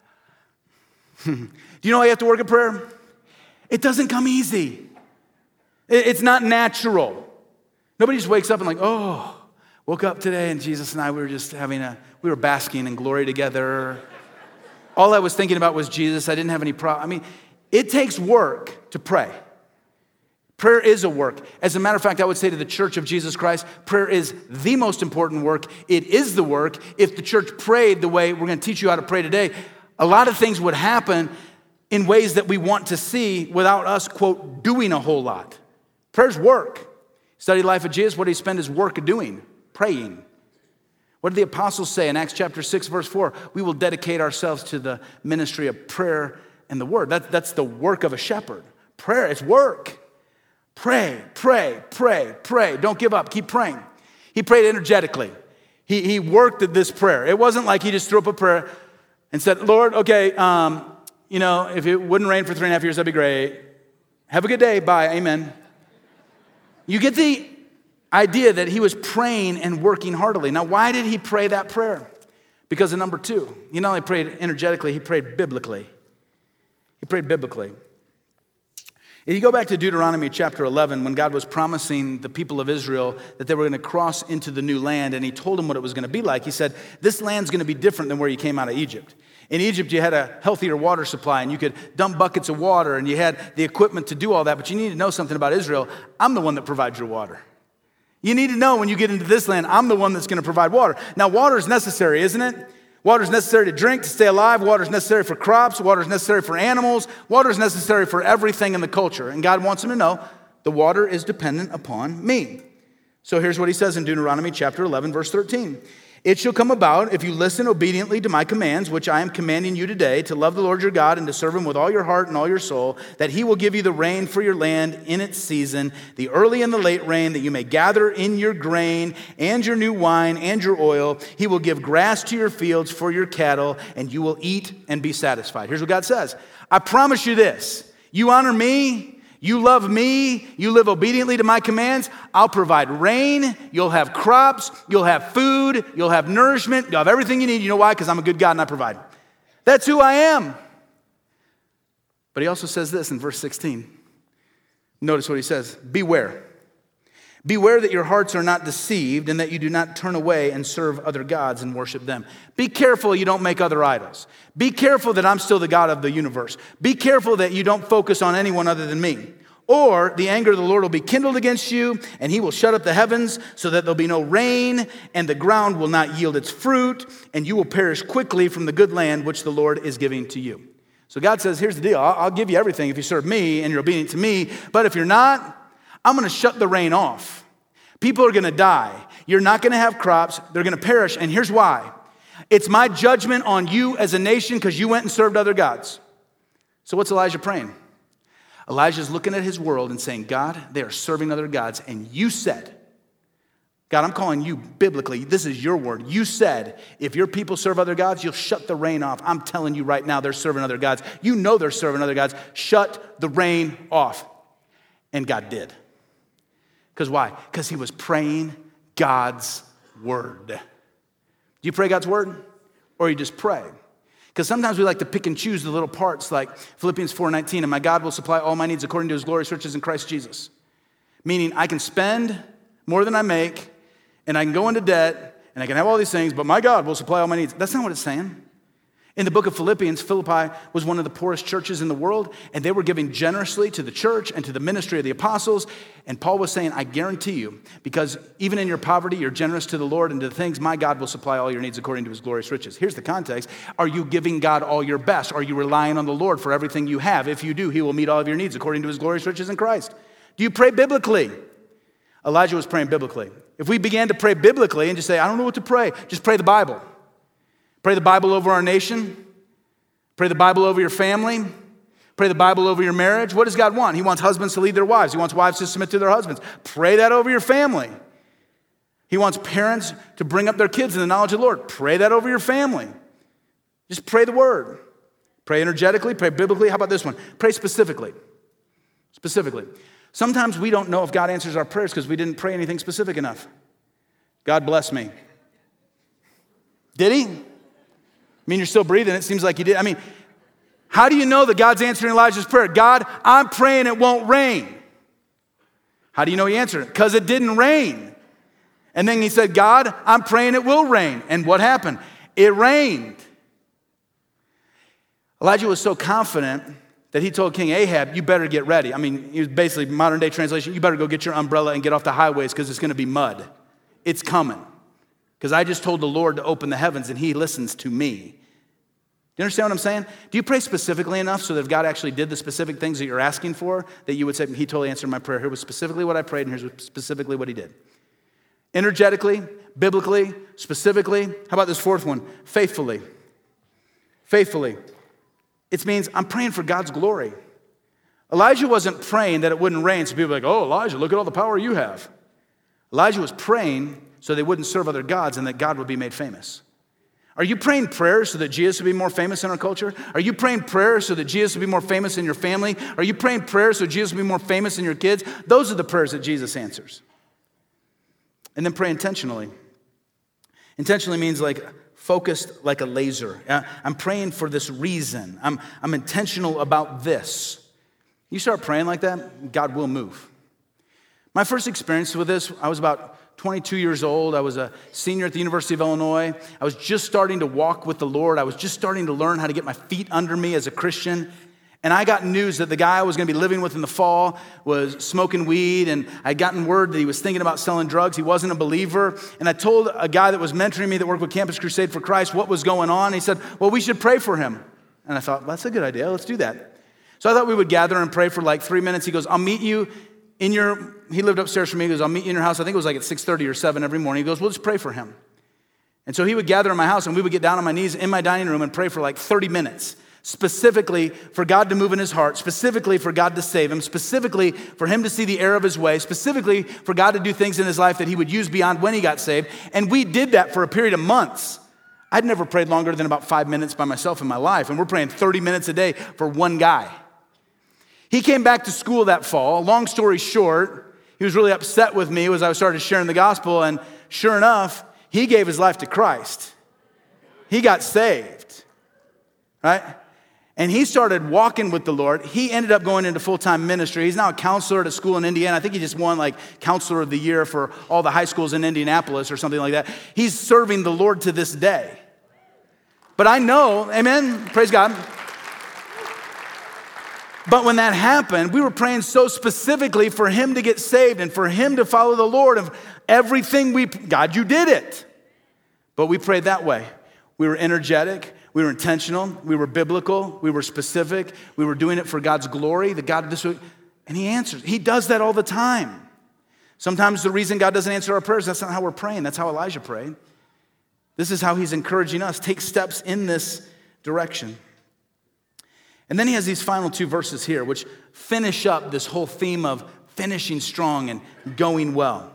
Do you know why you have to work at prayer? It doesn't come easy. It's not natural. Nobody just wakes up and like, oh, woke up today and Jesus and I, we were just having a, we were basking in glory together. All I was thinking about was Jesus. I didn't have any problem. I mean, it takes work to pray. Prayer is a work. As a matter of fact, I would say to the Church of Jesus Christ, prayer is the most important work. It is the work. If the church prayed the way we're going to teach you how to pray today, a lot of things would happen in ways that we want to see without us, quote, doing a whole lot. Prayer's work. Study the life of Jesus. What did he spend his work doing? Praying. What did the apostles say in Acts chapter six, verse four? We will dedicate ourselves to the ministry of prayer and the word. That, that's the work of a shepherd. Prayer is work. Pray, pray, pray, pray. Don't give up. Keep praying. He prayed energetically. He, he worked at this prayer. It wasn't like he just threw up a prayer and said, Lord, okay, um, you know, if it wouldn't rain for three and a half years, that'd be great. Have a good day. Bye. Amen. You get the idea that he was praying and working heartily. Now, why did he pray that prayer? Because of number two. He not only prayed energetically, he prayed biblically. He prayed biblically. If you go back to Deuteronomy chapter eleven, when God was promising the people of Israel that they were going to cross into the new land, and he told them what it was going to be like, he said, this land's going to be different than where you came out of Egypt. In Egypt, you had a healthier water supply, and you could dump buckets of water, and you had the equipment to do all that, but you need to know something about Israel. I'm the one that provides your water. You need to know when you get into this land, I'm the one that's going to provide water. Now, water is necessary, isn't it? Water is necessary to drink, to stay alive. Water is necessary for crops. Water is necessary for animals. Water is necessary for everything in the culture. And God wants them to know the water is dependent upon me. So here's what he says in Deuteronomy chapter eleven, verse thirteen. It shall come about, if you listen obediently to my commands, which I am commanding you today, to love the Lord your God and to serve him with all your heart and all your soul, that he will give you the rain for your land in its season, the early and the late rain, that you may gather in your grain and your new wine and your oil. He will give grass to your fields for your cattle, and you will eat and be satisfied. Here's what God says. I promise you this. You honor me. You love me, you live obediently to my commands, I'll provide rain, you'll have crops, you'll have food, you'll have nourishment, you'll have everything you need. You know why? Because I'm a good God and I provide. That's who I am. But he also says this in verse sixteen. Notice what he says. Beware. Beware that your hearts are not deceived and that you do not turn away and serve other gods and worship them. Be careful you don't make other idols. Be careful that I'm still the God of the universe. Be careful that you don't focus on anyone other than me. Or the anger of the Lord will be kindled against you, and he will shut up the heavens so that there'll be no rain, and the ground will not yield its fruit, and you will perish quickly from the good land which the Lord is giving to you. So God says, here's the deal. I'll, I'll give you everything if you serve me and you're obedient to me, but if you're not, I'm going to shut the rain off. People are going to die. You're not going to have crops. They're going to perish. And here's why. It's my judgment on you as a nation because you went and served other gods. So what's Elijah praying? Elijah's looking at his world and saying, God, they are serving other gods. And you said, God, I'm calling you biblically. This is your word. You said, if your people serve other gods, you'll shut the rain off. I'm telling you right now, they're serving other gods. You know they're serving other gods. Shut the rain off. And God did. Because why? Because he was praying God's word. Do you pray God's word? Or you just pray? Because sometimes we like to pick and choose the little parts like Philippians four nineteen, and my God will supply all my needs according to his glorious riches in Christ Jesus. Meaning I can spend more than I make, and I can go into debt, and I can have all these things, but my God will supply all my needs. That's not what it's saying. In the book of Philippians, Philippi was one of the poorest churches in the world, and they were giving generously to the church and to the ministry of the apostles. And Paul was saying, I guarantee you, because even in your poverty, you're generous to the Lord and to the things, my God will supply all your needs according to his glorious riches. Here's the context. Are you giving God all your best? Are you relying on the Lord for everything you have? If you do, he will meet all of your needs according to his glorious riches in Christ. Do you pray biblically? Elijah was praying biblically. If we began to pray biblically and just say, I don't know what to pray, just pray the Bible. Pray the Bible over our nation. Pray the Bible over your family. Pray the Bible over your marriage. What does God want? He wants husbands to lead their wives. He wants wives to submit to their husbands. Pray that over your family. He wants parents to bring up their kids in the knowledge of the Lord. Pray that over your family. Just pray the word. Pray energetically, pray biblically. How about this one? Pray specifically. Specifically. Sometimes we don't know if God answers our prayers because we didn't pray anything specific enough. God bless me. Did he? I mean, you're still breathing. It seems like you did. I mean, how do you know that God's answering Elijah's prayer? God, I'm praying it won't rain. How do you know he answered it? Because it didn't rain. And then he said, God, I'm praying it will rain. And what happened? It rained. Elijah was so confident that he told King Ahab, you better get ready. I mean, he was basically modern day translation, you better go get your umbrella and get off the highways because it's going to be mud. It's coming. Because I just told the Lord to open the heavens and he listens to me. Do you understand what I'm saying? Do you pray specifically enough so that if God actually did the specific things that you're asking for, that you would say, he totally answered my prayer. Here was specifically what I prayed and here's specifically what he did. Energetically, biblically, specifically. How about this fourth one? Faithfully. Faithfully. It means I'm praying for God's glory. Elijah wasn't praying that it wouldn't rain so people were like, oh, Elijah, look at all the power you have. Elijah was praying so they wouldn't serve other gods and that God would be made famous. Are you praying prayers so that Jesus would be more famous in our culture? Are you praying prayers so that Jesus would be more famous in your family? Are you praying prayers so Jesus would be more famous in your kids? Those are the prayers that Jesus answers. And then pray intentionally. Intentionally means like focused like a laser. I'm praying for this reason. I'm, I'm intentional about this. You start praying like that, God will move. My first experience with this, I was about twenty-two years old. I was a senior at the University of Illinois. I was just starting to walk with the Lord. I was just starting to learn how to get my feet under me as a Christian. And I got news that the guy I was going to be living with in the fall was smoking weed, and I'd gotten word that he was thinking about selling drugs. He wasn't a believer. And I told a guy that was mentoring me that worked with Campus Crusade for Christ what was going on. He said, well, we should pray for him. And I thought, well, that's a good idea. Let's do that. So I thought we would gather and pray for like three minutes. He goes, I'll meet you in your, he lived upstairs from me. He goes, I'll meet you in your house. I think it was like at six thirty or seven every morning. He goes, well, let's pray for him. And so he would gather in my house, and we would get down on my knees in my dining room and pray for like thirty minutes, specifically for God to move in his heart, specifically for God to save him, specifically for him to see the error of his way, specifically for God to do things in his life that he would use beyond when he got saved. And we did that for a period of months. I'd never prayed longer than about five minutes by myself in my life, and we're praying thirty minutes a day for one guy. He came back to school that fall. Long story short, he was really upset with me as I started sharing the gospel, and sure enough, he gave his life to Christ. He got saved, right? And he started walking with the Lord. He ended up going into full-time ministry. He's now a counselor at a school in Indiana. I think he just won like counselor of the year for all the high schools in Indianapolis or something like that. He's serving the Lord to this day. But I know, amen, praise God. But when that happened, we were praying so specifically for him to get saved and for him to follow the Lord of everything we, God, you did it. But we prayed that way. We were energetic. We were intentional. We were biblical. We were specific. We were doing it for God's glory. The God this way, and he answers. He does that all the time. Sometimes the reason God doesn't answer our prayers, that's not how we're praying. That's how Elijah prayed. This is how he's encouraging us. Take steps in this direction. And then he has these final two verses here, which finish up this whole theme of finishing strong and going well.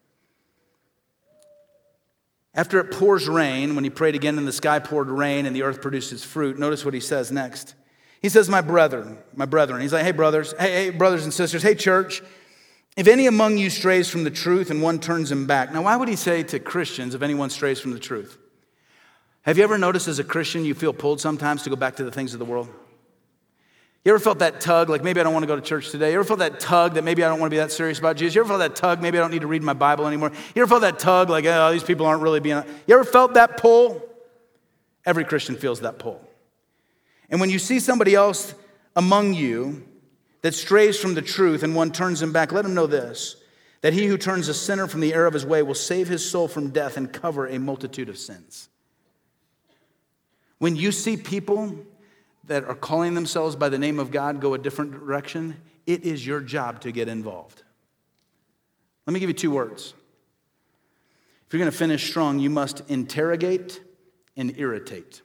After it pours rain, when he prayed again and the sky poured rain and the earth produced its fruit, notice what he says next. He says, my brethren, my brethren. He's like, hey, brothers, hey, hey, brothers and sisters, hey, church, if any among you strays from the truth and one turns him back. Now, why would he say to Christians if anyone strays from the truth? Have you ever noticed as a Christian you feel pulled sometimes to go back to the things of the world? You ever felt that tug, like maybe I don't want to go to church today? You ever felt that tug that maybe I don't want to be that serious about Jesus? You ever felt that tug, maybe I don't need to read my Bible anymore? You ever felt that tug, like, oh, these people aren't really being... You ever felt that pull? Every Christian feels that pull. And when you see somebody else among you that strays from the truth and one turns him back, let him know this, that he who turns a sinner from the error of his way will save his soul from death and cover a multitude of sins. When you see people that are calling themselves by the name of God go a different direction, it is your job to get involved. Let me give you two words. If you're going to finish strong, you must interrogate and irritate.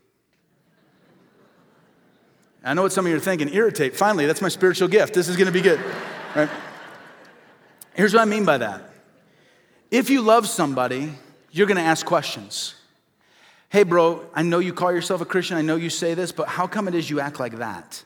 I know what some of you are thinking, irritate, finally, that's my spiritual gift. This is going to be good, right? Here's what I mean by that. If you love somebody, you're going to ask questions. Hey, bro, I know you call yourself a Christian. I know you say this, but how come it is you act like that?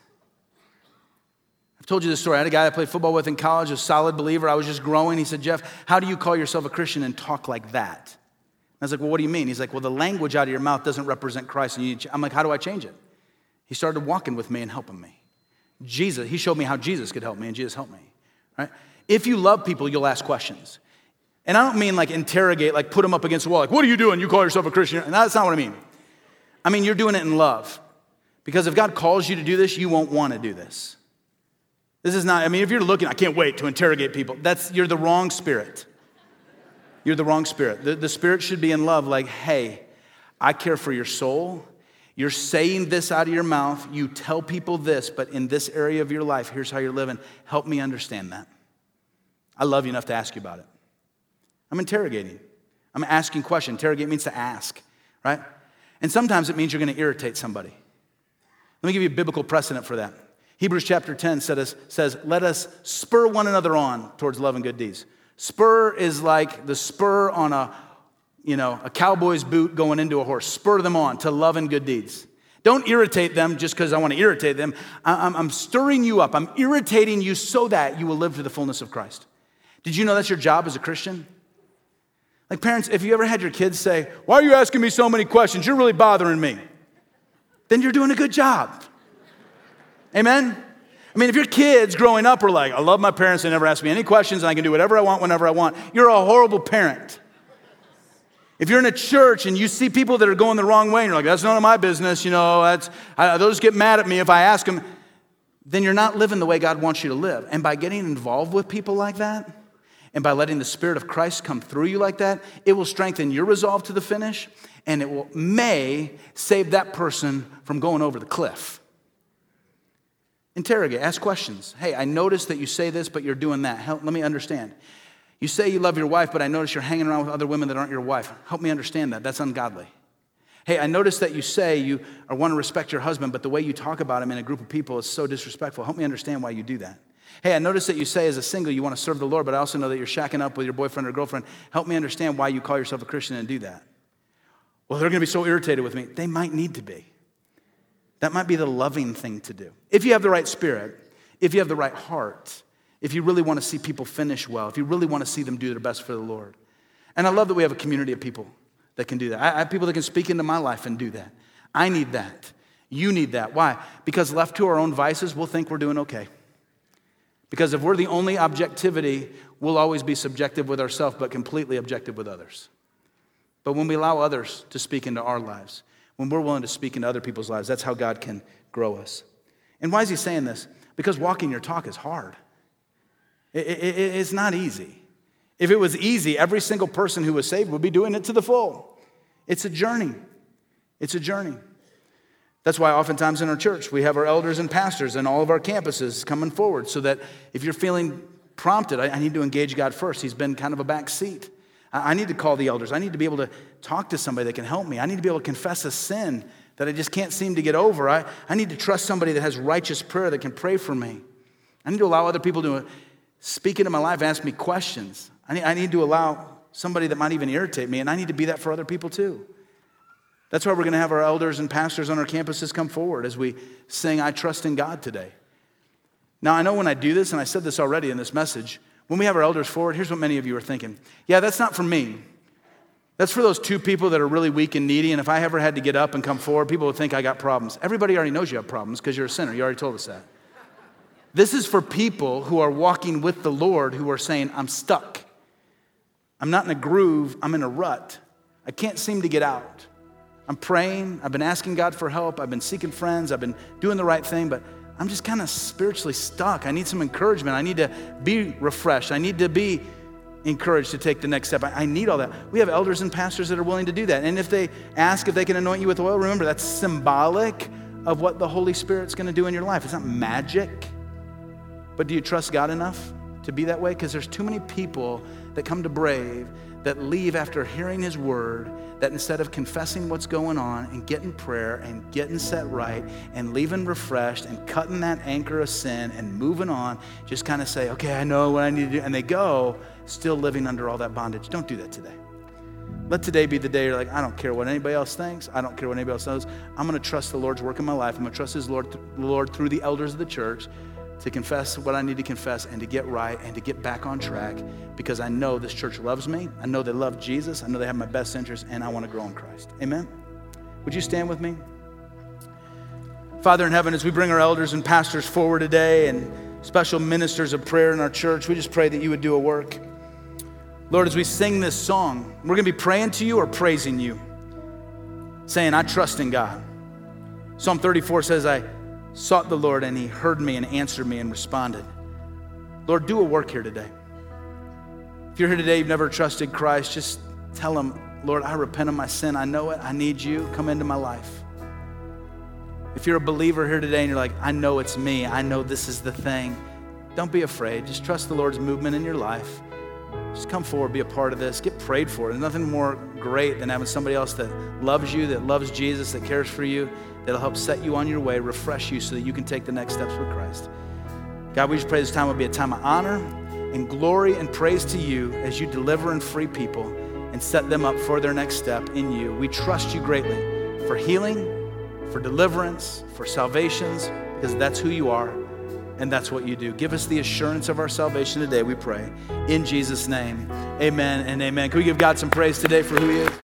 I've told you this story. I had a guy I played football with in college, a solid believer. I was just growing. He said, Jeff, how do you call yourself a Christian and talk like that? I was like, well, what do you mean? He's like, well, the language out of your mouth doesn't represent Christ. And you, I'm like, how do I change it? He started walking with me and helping me. Jesus, he showed me how Jesus could help me, and Jesus helped me. Right? If you love people, you'll ask questions. And I don't mean like interrogate, like put them up against the wall. Like, what are you doing? You call yourself a Christian? And that's not what I mean. I mean, you're doing it in love. Because if God calls you to do this, you won't want to do this. This is not, I mean, if you're looking, I can't wait to interrogate people. That's, you're the wrong spirit. You're the wrong spirit. The, the spirit should be in love, like, hey, I care for your soul. You're saying this out of your mouth. You tell people this, but in this area of your life, here's how you're living. Help me understand that. I love you enough to ask you about it. I'm interrogating. I'm asking questions. Interrogate means to ask, right? And sometimes it means you're going to irritate somebody. Let me give you a biblical precedent for that. Hebrews chapter ten says, says, let us spur one another on towards love and good deeds. Spur is like the spur on a, you know, a cowboy's boot going into a horse. Spur them on to love and good deeds. Don't irritate them just because I want to irritate them. I'm, I'm stirring you up. I'm irritating you so that you will live to the fullness of Christ. Did you know that's your job as a Christian? Like parents, if you ever had your kids say, why are you asking me so many questions? You're really bothering me. Then you're doing a good job. Amen? I mean, if your kids growing up are like, I love my parents, they never ask me any questions, and I can do whatever I want whenever I want, you're a horrible parent. If you're in a church and you see people that are going the wrong way, and you're like, that's none of my business, you know, that's, I, those get mad at me if I ask them, then you're not living the way God wants you to live. And by getting involved with people like that, and by letting the Spirit of Christ come through you like that, it will strengthen your resolve to the finish, and it will may save that person from going over the cliff. Interrogate, ask questions. Hey, I noticed that you say this, but you're doing that. Help, let me understand. You say you love your wife, but I notice you're hanging around with other women that aren't your wife. Help me understand that. That's ungodly. Hey, I noticed that you say you want to respect your husband, but the way you talk about him in a group of people is so disrespectful. Help me understand why you do that. Hey, I noticed that you say as a single you want to serve the Lord, but I also know that you're shacking up with your boyfriend or girlfriend. Help me understand why you call yourself a Christian and do that. Well, they're going to be so irritated with me. They might need to be. That might be the loving thing to do. If you have the right spirit, if you have the right heart, if you really want to see people finish well, if you really want to see them do their best for the Lord. And I love that we have a community of people that can do that. I have people that can speak into my life and do that. I need that. You need that. Why? Because left to our own vices, we'll think we're doing okay. Because if we're the only objectivity, we'll always be subjective with ourselves, but completely objective with others. But when we allow others to speak into our lives, when we're willing to speak into other people's lives, that's how God can grow us. And why is he saying this? Because walking your talk is hard. It, it, it's not easy. If it was easy, every single person who was saved would be doing it to the full. It's a journey. It's a journey. That's why oftentimes in our church, we have our elders and pastors and all of our campuses coming forward so that if you're feeling prompted, I, I need to engage God first. He's been kind of a back seat. I, I need to call the elders. I need to be able to talk to somebody that can help me. I need to be able to confess a sin that I just can't seem to get over. I, I need to trust somebody that has righteous prayer that can pray for me. I need to allow other people to speak into my life, ask me questions. I need, I need to allow somebody that might even irritate me, and I need to be that for other people too. That's why we're going to have our elders and pastors on our campuses come forward as we sing, I Trust in God today. Now, I know when I do this, and I said this already in this message, when we have our elders forward, here's what many of you are thinking. Yeah, that's not for me. That's for those two people that are really weak and needy, and if I ever had to get up and come forward, people would think I got problems. Everybody already knows you have problems because you're a sinner. You already told us that. This is for people who are walking with the Lord who are saying, I'm stuck. I'm not in a groove. I'm in a rut. I can't seem to get out. I'm praying. I've been asking God for help. I've been seeking friends. I've been doing the right thing, but I'm just kind of spiritually stuck. I need some encouragement. I need to be refreshed. I need to be encouraged to take the next step. I, I need all that. We have elders and pastors that are willing to do that. And if they ask if they can anoint you with oil, remember that's symbolic of what the Holy Spirit's going to do in your life. It's not magic. But do you trust God enough to be that way? Because there's too many people that come to Brave that leave after hearing his word, that instead of confessing what's going on and getting prayer and getting set right and leaving refreshed and cutting that anchor of sin and moving on, just kind of say, okay, I know what I need to do. And they go still living under all that bondage. Don't do that today. Let today be the day you're like, I don't care what anybody else thinks. I don't care what anybody else knows. I'm going to trust the Lord's work in my life. I'm going to trust his Lord, Lord through the elders of the church to confess what I need to confess and to get right and to get back on track because I know this church loves me. I know they love Jesus. I know they have my best interest and I want to grow in Christ. Amen? Would you stand with me? Father in heaven, as we bring our elders and pastors forward today and special ministers of prayer in our church, we just pray that you would do a work. Lord, as we sing this song, we're going to be praying to you or praising you, saying, I trust in God. Psalm thirty-four says, I sought the Lord and he heard me and answered me and responded. Lord, do a work here today. If you're here today, you've never trusted Christ, just tell him, Lord, I repent of my sin. I know it. I need you. Come into my life. If you're a believer here today and you're like, I know it's me. I know this is the thing. Don't be afraid. Just trust the Lord's movement in your life. Just come forward, be a part of this. Get prayed for. There's nothing more great than having somebody else that loves you, that loves Jesus, that cares for you, that'll help set you on your way, refresh you so that you can take the next steps with Christ. God, we just pray this time will be a time of honor and glory and praise to you as you deliver and free people and set them up for their next step in you. We trust you greatly for healing, for deliverance, for salvations, because that's who you are and that's what you do. Give us the assurance of our salvation today, we pray. In Jesus' name, amen and amen. Can we give God some praise today for who he is?